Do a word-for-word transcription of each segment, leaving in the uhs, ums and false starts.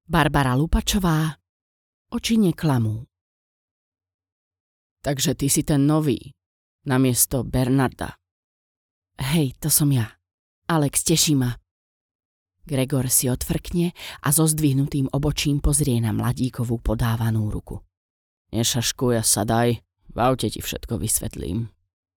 Barbara Lupačová, oči neklamú. Takže ty si ten nový, namiesto Bernarda. Hej, to som ja. Alex, teší ma. Gregor si odfrkne a so zdvihnutým obočím pozrie na mladíkovú podávanú ruku. Nešaškuj a sadaj, v aute ti všetko vysvetlím.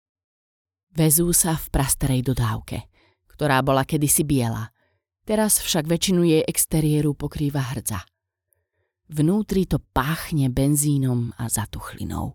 Vezú sa v prastarej dodávke, ktorá bola kedysi biela. Teraz však väčšinu jej exteriéru pokrýva hrdza. Vnútri to páchne benzínom a zatuchlinou.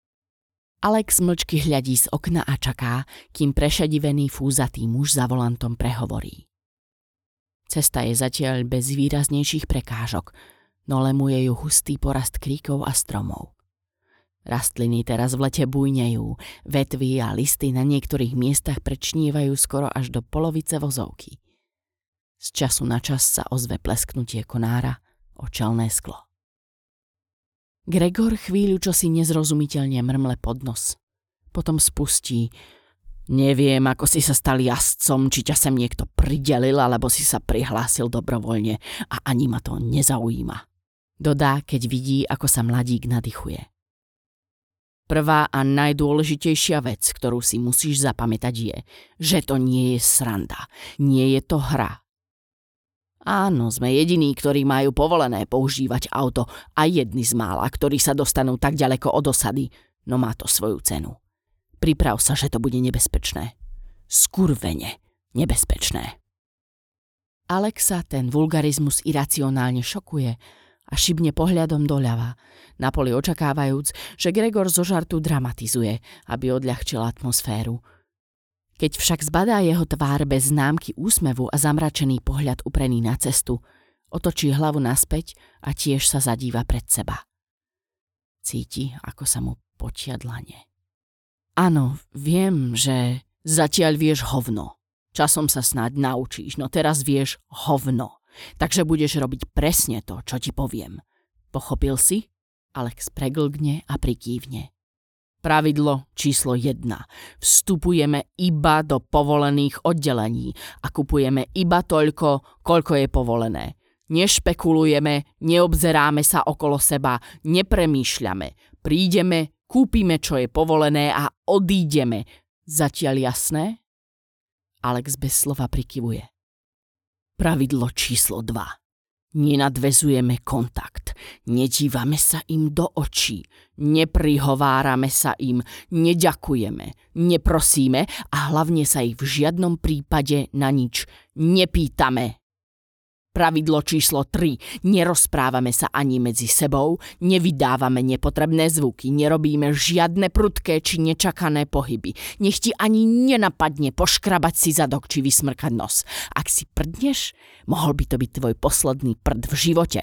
Alex mlčky hľadí z okna a čaká, kým prešedivený fúzatý muž za volantom prehovorí. Cesta je zatiaľ bez výraznejších prekážok, no lemuje ju hustý porast kríkov a stromov. Rastliny teraz v lete bujnejú, vetvy a listy na niektorých miestach prečnievajú skoro až do polovice vozovky. Z času na čas sa ozve plesknutie konára o čelné sklo. Gregor chvíľu čosi nezrozumiteľne mrmle pod nos. Potom spustí. Neviem, ako si sa stal jazdcom, či ťa sem niekto pridelil, alebo si sa prihlásil dobrovoľne a ani ma to nezaujíma. Dodá, keď vidí, ako sa mladík nadýchuje. Prvá a najdôležitejšia vec, ktorú si musíš zapamätať je, že to nie je sranda, nie je to hra. Áno, sme jediní, ktorí majú povolené používať auto a jedni z mála, ktorí sa dostanú tak ďaleko od osady, no má to svoju cenu. Priprav sa, že to bude nebezpečné. Skurvene nebezpečné. Alexa ten vulgarizmus iracionálne šokuje a šibne pohľadom doľava, napoli očakávajúc, že Gregor zo žartu dramatizuje, aby odľahčil atmosféru. Keď však zbadá jeho tvár bez známky úsmevu a zamračený pohľad uprený na cestu, otočí hlavu naspäť a tiež sa zadíva pred seba. Cíti, ako sa mu potia dlane. Áno, viem, že zatiaľ vieš hovno. Časom sa snáď naučíš, no teraz vieš hovno. Takže budeš robiť presne to, čo ti poviem. Pochopil si? Alex preglgne a prikývne. Pravidlo číslo jedna. Vstupujeme iba do povolených oddelení a kupujeme iba toľko, koľko je povolené. Nešpekulujeme, neobzeráme sa okolo seba, nepremýšľame. Prídeme, kúpime, čo je povolené a odídeme. Zatiaľ jasné? Alex bez slova prikyvuje. Pravidlo číslo dva. Nenadväzujeme kontakt, nedívame sa im do očí, neprihovárame sa im, neďakujeme, neprosíme a hlavne sa ich v žiadnom prípade na nič nepýtame. Pravidlo číslo tri. Nerozprávame sa ani medzi sebou, nevydávame nepotrebné zvuky, nerobíme žiadne prudké či nečakané pohyby. Nech ti ani nenapadne poškrabať si zadok či vysmrkať nos. Ak si prdneš, mohol by to byť tvoj posledný prd v živote.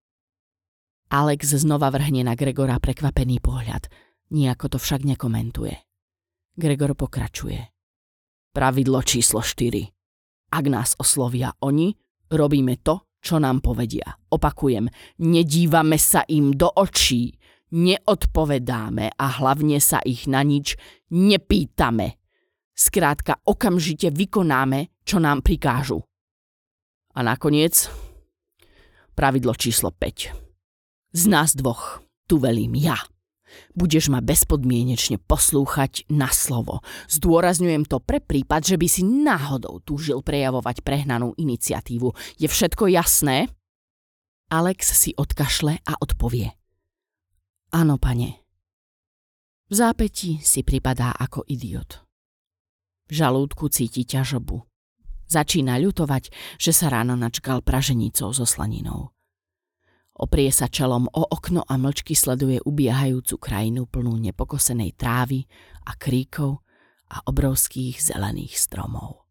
Alex znova vrhne na Gregora prekvapený pohľad. Nijako to však nekomentuje. Gregor pokračuje. Pravidlo číslo štyri. Ak nás oslovia oni, robíme to, čo nám povedia. Opakujem, nedívame sa im do očí, neodpovedáme a hlavne sa ich na nič nepýtame. Skrátka, okamžite vykonáme, čo nám prikážu. A nakoniec, pravidlo číslo päť. Z nás dvoch tu velím ja. Budeš ma bezpodmienečne poslúchať na slovo. Zdôrazňujem to pre prípad, že by si náhodou túžil prejavovať prehnanú iniciatívu. Je všetko jasné? Alex si odkašle a odpovie. Áno, pane. V zápäti si pripadá ako idiot. V žalúdku cíti ťažobu. Začína ľutovať, že sa ráno načkal praženicou so slaninou. Oprie sa čelom o okno a mlčky sleduje ubiehajúcu krajinu plnú nepokosenej trávy a kríkov a obrovských zelených stromov.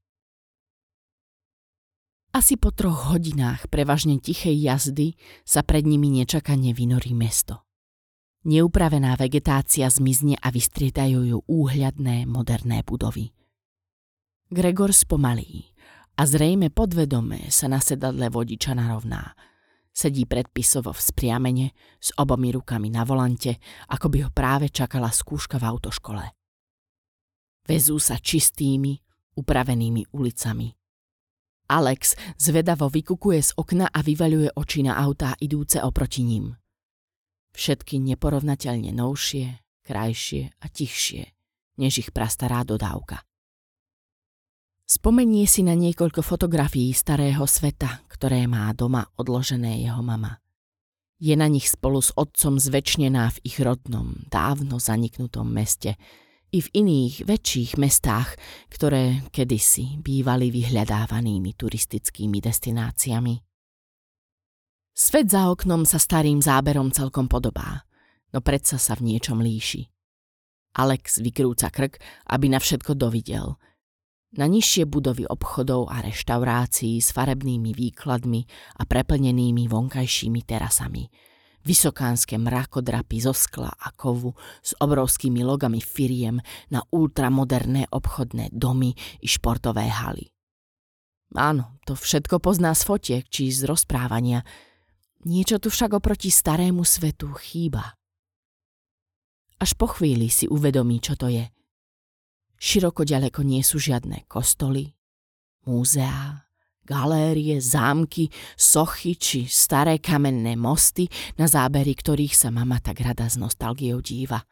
Asi po troch hodinách prevažne tichej jazdy sa pred nimi nečakane vynorí mesto. Neupravená vegetácia zmizne a vystriedajú ju úhľadné, moderné budovy. Gregor spomalí a zrejme podvedome sa na sedadle vodiča narovná. Sedí predpisovo vzpriamene s obomi rukami na volante, ako by ho práve čakala skúška v autoškole. Vezú sa čistými, upravenými ulicami. Alex zvedavo vykukuje z okna a vyvaľuje oči na autá idúce oproti ním. Všetky neporovnateľne novšie, krajšie a tichšie, než ich prastará dodávka. Spomenie si na niekoľko fotografií starého sveta, ktoré má doma odložené jeho mama. Je na nich spolu s otcom zvečnená v ich rodnom, dávno zaniknutom meste, i v iných väčších mestách, ktoré kedysi bývali vyhľadávanými turistickými destináciami. Svet za oknom sa starým záberom celkom podobá, no predsa sa v niečom líši. Alex vykrúca krk, aby na všetko dovidel. Na nižšie budovy obchodov a reštaurácií s farebnými výkladmi a preplnenými vonkajšími terasami. Vysokánske mrakodrapy zo skla a kovu s obrovskými logami firiem na ultramoderné obchodné domy i športové haly. Áno, to všetko pozná z fotiek či z rozprávania. Niečo tu však oproti starému svetu chýba. Až po chvíli si uvedomí, čo to je. Široko ďaleko nie sú žiadne kostoly, múzeá, galérie, zámky, sochy či staré kamenné mosty, na zábery ktorých sa mama tak rada s nostalgiou díva.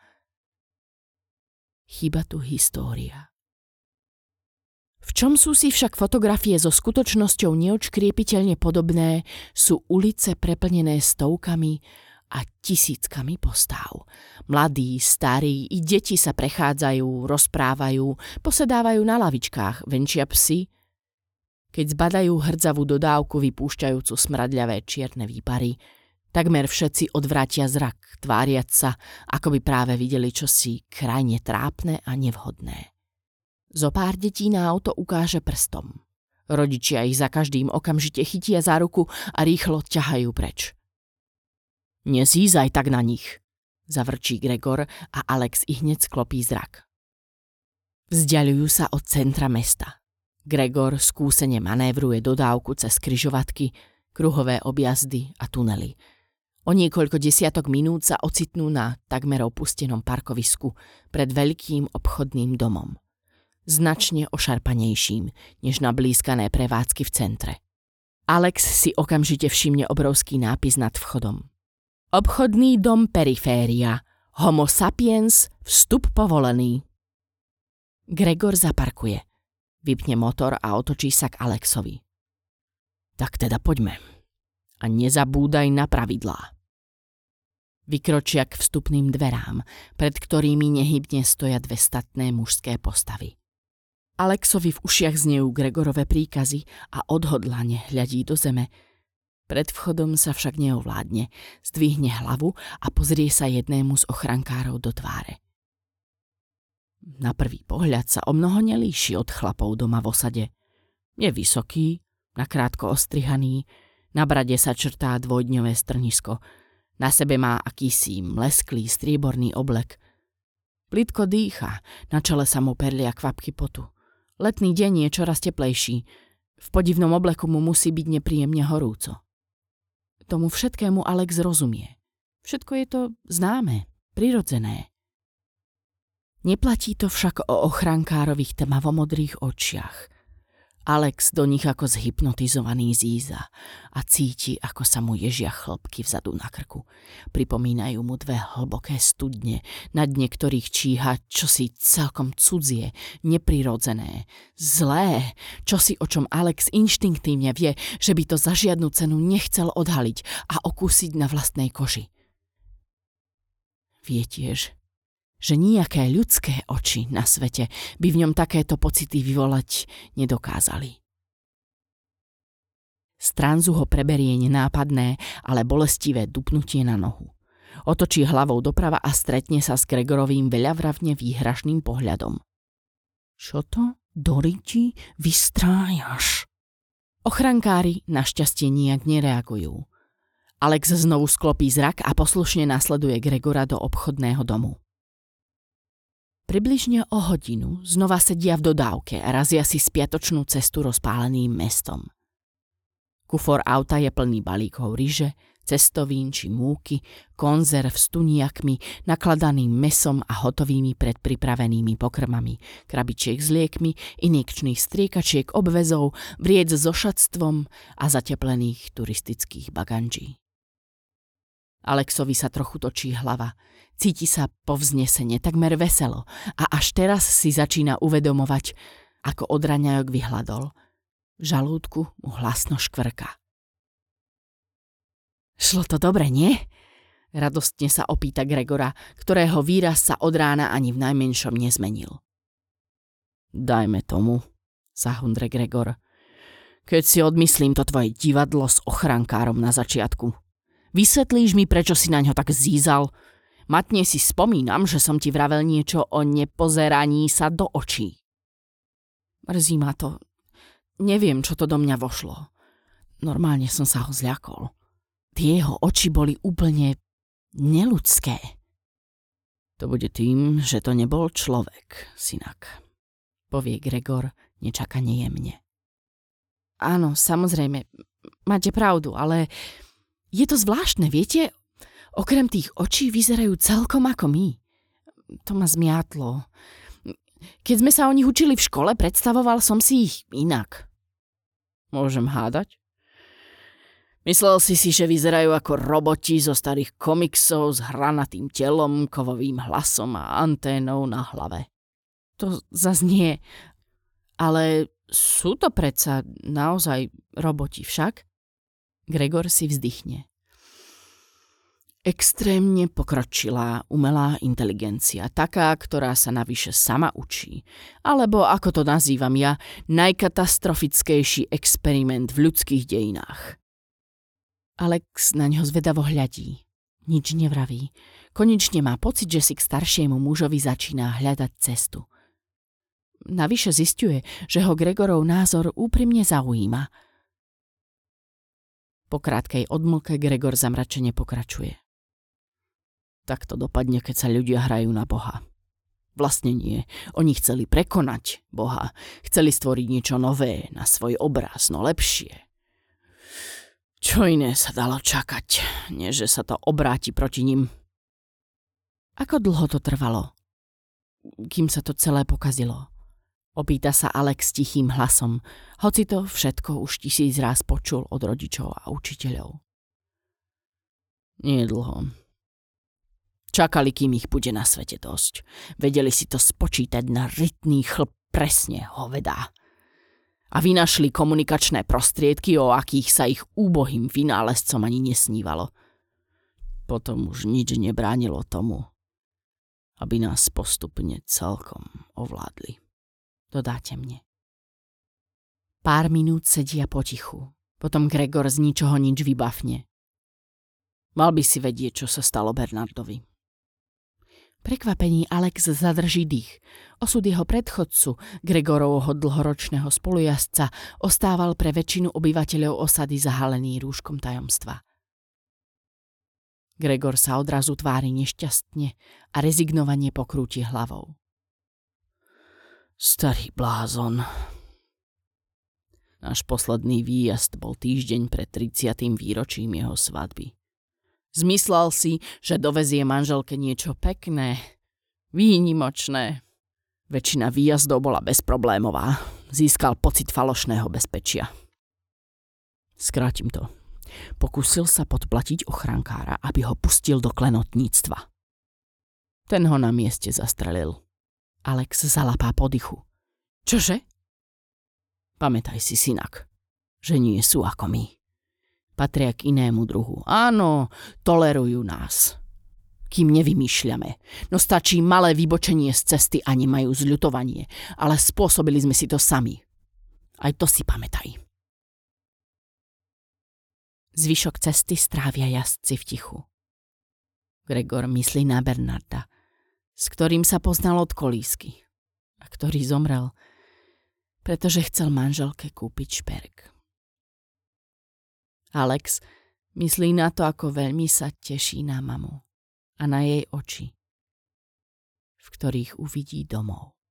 Chýba tu história. V čom sú si však fotografie so skutočnosťou neodškriepiteľne podobné, sú ulice preplnené stovkami a tisíckami postáv. Mladí, starí i deti sa prechádzajú, rozprávajú, posedávajú na lavičkách, venčia psi. Keď zbadajú hrdzavú dodávku vypúšťajúcu smradľavé čierne výpary, takmer všetci odvrátia zrak, tváriac sa, ako by práve videli čosi krajne trápne a nevhodné. Zopár detí na auto ukáže prstom. Rodičia ich za každým okamžite chytia za ruku a rýchlo ťahajú preč. Nezízaj tak na nich, zavrčí Gregor a Alex ich hneď sklopí zrak. Vzdiaľujú sa od centra mesta. Gregor skúsene manévruje dodávku cez križovatky, kruhové objazdy a tunely. O niekoľko desiatok minút sa ocitnú na takmer opustenom parkovisku pred veľkým obchodným domom. Značne ošarpanejším, než na blízkané prevádzky v centre. Alex si okamžite všimne obrovský nápis nad vchodom. Obchodný dom Periféria. Homo sapiens, vstup povolený. Gregor zaparkuje. Vypne motor a otočí sa k Alexovi. Tak teda poďme. A nezabúdaj na pravidlá. Vykročia k vstupným dverám, pred ktorými nehybne stoja dve statné mužské postavy. Alexovi v ušiach znejú Gregorove príkazy a odhodlane hľadí do zeme. Pred vchodom sa však neovládne, zdvihne hlavu a pozrie sa jednému z ochrankárov do tváre. Na prvý pohľad sa o mnoho nelíši od chlapov doma v osade. Je vysoký, nakrátko ostrihaný, na brade sa črtá dvojdňové strnisko, na sebe má akýsi mlesklý strieborný oblek. Plitko dýcha, na čele sa mu perlia kvapky potu. Letný deň je čoraz teplejší, v podivnom obleku mu musí byť nepríjemne horúco. Tomu všetkému Alex rozumie. Všetko je to známe, prirodzené. Neplatí to však o ochrankárových tmavomodrých očiach. Alex do nich ako zhypnotizovaný zíza a cíti, ako sa mu ježia chlpky vzadu na krku. Pripomínajú mu dve hlboké studne, na dne ktorých číha čosi celkom cudzie, neprirodzené, zlé, čosi, o čom Alex inštinktívne vie, že by to za žiadnu cenu nechcel odhaliť a okúsiť na vlastnej koži. Vie tiež, že nijaké ľudské oči na svete by v ňom takéto pocity vyvolať nedokázali. Stránzu ho preberie nenápadné, ale bolestivé dupnutie na nohu. Otočí hlavou doprava a stretne sa s Gregorovým veľavravne výhrašným pohľadom. Čo to, Doriti, vystrájaš? Ochrankári našťastie nijak nereagujú. Alex znovu sklopí zrak a poslušne nasleduje Gregora do obchodného domu. Približne o hodinu znova sedia v dodávke a razia si spiatočnú cestu rozpáleným mestom. Kufor auta je plný balíkov ryže, cestovín či múky, konzerv s tuniakmi, nakladaným mesom a hotovými predpripravenými pokrmami, krabičiek s liekmi, injekčných striekačiek, obväzov, vriec so šatstvom a zateplených turistických baganží. Alexovi sa trochu točí hlava. Cíti sa povznesene, takmer veselo a až teraz si začína uvedomovať, ako od raňajok vyhladol. V žalúdku mu hlasno škvrka. Šlo to dobre, nie? Radostne sa opýta Gregora, ktorého výraz sa od rána ani v najmenšom nezmenil. Dajme tomu, zahundre Gregor. Keď si odmyslím to tvoje divadlo s ochrankárom na začiatku. Vysvetlíš mi, prečo si na ňo tak zízal? Matne si spomínam, že som ti vravel niečo o nepozeraní sa do očí. Mrzí ma to. Neviem, čo to do mňa vošlo. Normálne som sa ho zľakol. Tie jeho oči boli úplne neľudské. To bude tým, že to nebol človek, synak, povie Gregor nečakane jemne. Áno, samozrejme, máte pravdu, ale je to zvláštne, viete? Okrem tých očí vyzerajú celkom ako my. To ma zmiatlo. Keď sme sa o nich učili v škole, predstavoval som si ich inak. Môžem hádať? Myslel si si, že vyzerajú ako roboti zo starých komiksov s hranatým telom, kovovým hlasom a anténou na hlave. To zas nie. Ale sú to predsa naozaj roboti však? Gregor si vzdychne. Extrémne pokročilá umelá inteligencia, taká, ktorá sa navyše sama učí. Alebo, ako to nazývam ja, najkatastrofickejší experiment v ľudských dejinách. Alex na ňo zvedavo hľadí. Nič nevraví. Konečne má pocit, že si k staršiemu mužovi začína hľadať cestu. Navyše zisťuje, že ho Gregorov názor úprimne zaujíma. Po krátkej odmlke Gregor zamračene pokračuje. Tak to dopadne, keď sa ľudia hrajú na Boha. Vlastne nie. Oni chceli prekonať Boha. Chceli stvoriť niečo nové na svoj obraz, no lepšie. Čo iné sa dalo čakať, než že sa to obráti proti nim? Ako dlho to trvalo, kým sa to celé pokazilo? Opýta sa Alex tichým hlasom, hoci to všetko už tisíc raz počul od rodičov a učiteľov. Nie dlho. Čakali, kým ich bude na svete dosť. Vedeli si to spočítať na rytný chlp presne hovedá. A vynašli komunikačné prostriedky, o akých sa ich úbohým vynálezcom ani nesnívalo. Potom už nič nebránilo tomu, aby nás postupne celkom ovládli. Dodáte mne. Pár minút sedia potichu. Potom Gregor z ničoho nič vybafne. Mal by si vedieť, čo sa stalo Bernardovi. Prekvapení Alex zadrží dých. Osud jeho predchodcu, Gregorovho dlhoročného spolujazdca, ostával pre väčšinu obyvateľov osady zahalený rúškom tajomstva. Gregor sa odrazu tvári nešťastne a rezignovane pokrúti hlavou. Starý blázon. Náš posledný výjazd bol týždeň pred tridsiatym výročím jeho svadby. Zmyslel si, že dovezie manželke niečo pekné, výnimočné. Väčšina výjazdov bola bezproblémová. Získal pocit falošného bezpečia. Skrátim to. Pokúsil sa podplatiť ochrankára, aby ho pustil do klenotníctva. Ten ho na mieste zastrelil. Alex zalapá po dychu. Čože? Pamätaj si, synak, že nie sú ako my. Patria k inému druhu. Áno, tolerujú nás. Kým nevymýšľame. No stačí malé vybočenie z cesty a nemajú zľutovanie. Ale spôsobili sme si to sami. Aj to si pamätaj. Zvyšok cesty strávia jazdci v tichu. Gregor myslí na Bernarda, s ktorým sa poznal od kolísky a ktorý zomrel, pretože chcel manželke kúpiť šperk. Alex myslí na to, ako veľmi sa teší na mamu a na jej oči, v ktorých uvidí domov.